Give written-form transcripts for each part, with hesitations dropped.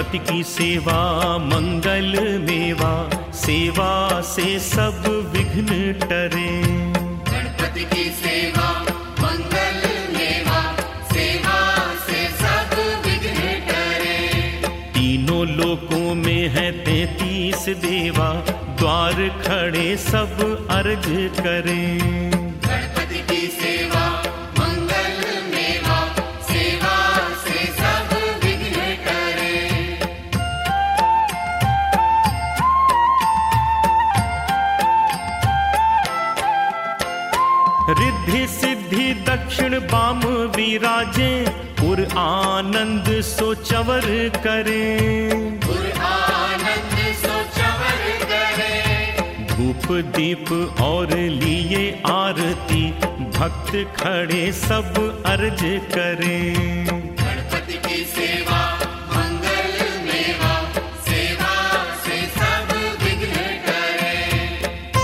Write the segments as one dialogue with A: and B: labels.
A: गणपति की सेवा मंगल मेवा, सेवा से सब विघ्न टरे।
B: गणपति की सेवा मंगल मेवा, सेवा से सब विघ्न टरे।
A: तीनों लोकों में है 33 देवा, द्वार खड़े सब अर्ज करें।
B: गणपति की सेवा मंगल मेवा, सेवा से सब विघ्न टरे।
A: रिद्धि सिद्धि दक्षिण बाम विराजे, पुर आनंद सो चवर करें।
B: पुर आनंद सो चवर करें।
A: धूप दीप और लिए आरती, भक्त खड़े सब अर्ज करें।
B: गणपति की सेवा मंगल मेवा, सेवा से सब विघ्न टरे।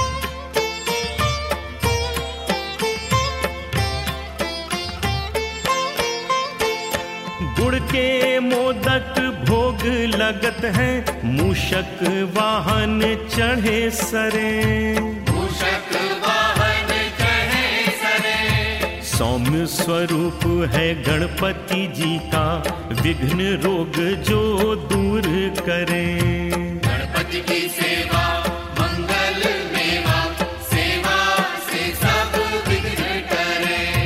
A: गुड़ के मोदक भोग लगत है, मूषक वाहन चढ़े सरे।
B: मूषक वाहन चढ़े सरे।
A: सौम्य स्वरूप है गणपति जी का, विघ्न रोग जो दूर करें।
B: गणपति की सेवा मंगल मेवा, सेवा से सब विघ्न टरे।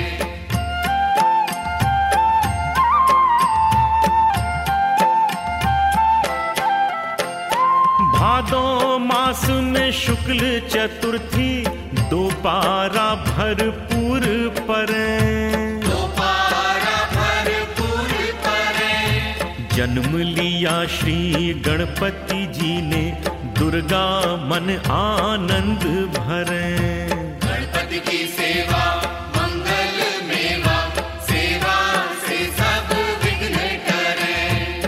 A: भादो मास में शुक्ल चतुर्थी, दोपारा भरपूर परें।
B: दोपारा भरपूर परें।
A: जन्म लिया श्री गणपति जी ने, दुर्गा मन आनंद भरें।
B: गणपति की सेवा मंगल मेवा, सेवा से सब विघ्न टरे।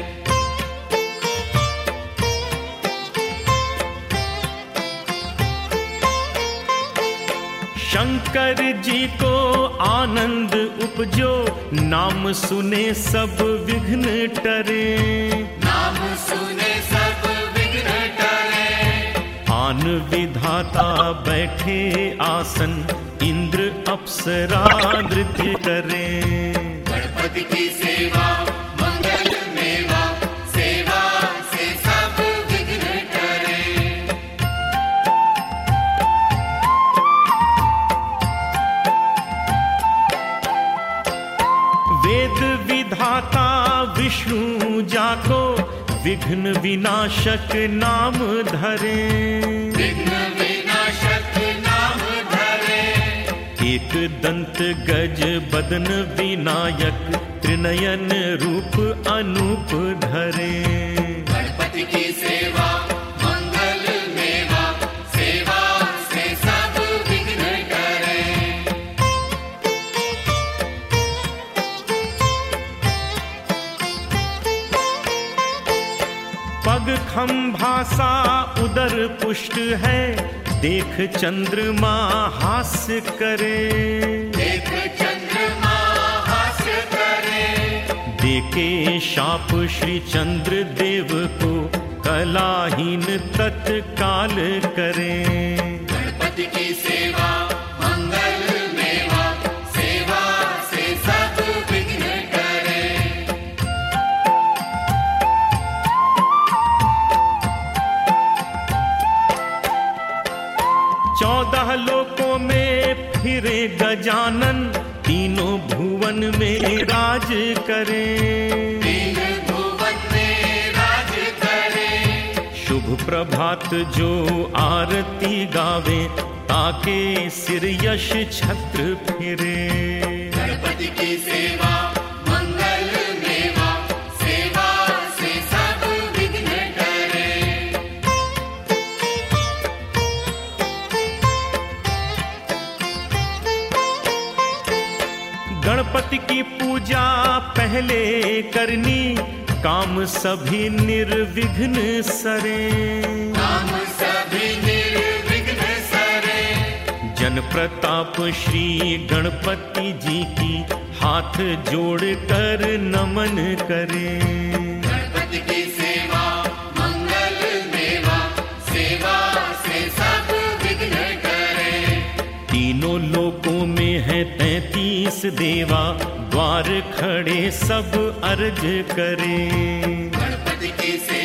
A: शंकर जी को आनंद उपजो, नाम सुने सब विघ्न टरे।
B: नाम सुने सब विघ्न टरे।
A: आन विधाता बैठे आसन, इंद्र अप्सरा नृत्य करें।
B: गणपति की सेवा मंगल मेवा, सेवा से सब विघ्न टरे।
A: वेद विधाता विष्णु जाको, विघ्न विनाशक नाम धरे।
B: विघ्न विनाशक नाम धरे।
A: एक दंत गज बदन विनायक, त्रिनयन रूप अनूप धरे।
B: गणपति की सेवा मंगल मेवा, सेवा से सब विघ्न टरे।
A: पग खंभासा उदर पुष्ट है, देख चंद्रमा हास्य करे।
B: देख चंद्रमा हास्य करे।
A: देके शाप श्री चंद्र देव को, कलाहीन तत्काल करें।
B: गणपति की सेवा मंगल मेवा, सेवा से सब विघ्न टरे।
A: 14 लोकों में फिरे गजानन, तीनों भुवन में राज करें।
B: तीन भुवन में राज करे।
A: शुभ प्रभात जो आरती गावे, ताके सिर यश छत्र फिरे।
B: गणपति की सेवा मंगल मेवा, सेवा से सब विघ्न टरे।
A: गणपति की पूजा पहले करनी, काम सभी निर्विघ्न सरे।
B: काम सभी निर्विघ्न सरे।
A: जन प्रताप श्री गणपति जी की, हाथ जोड़ कर नमन करें।
B: गणपति की सेवा
A: हैं 33 देवा, द्वार खड़े सब अर्ज करे।
B: गणपति की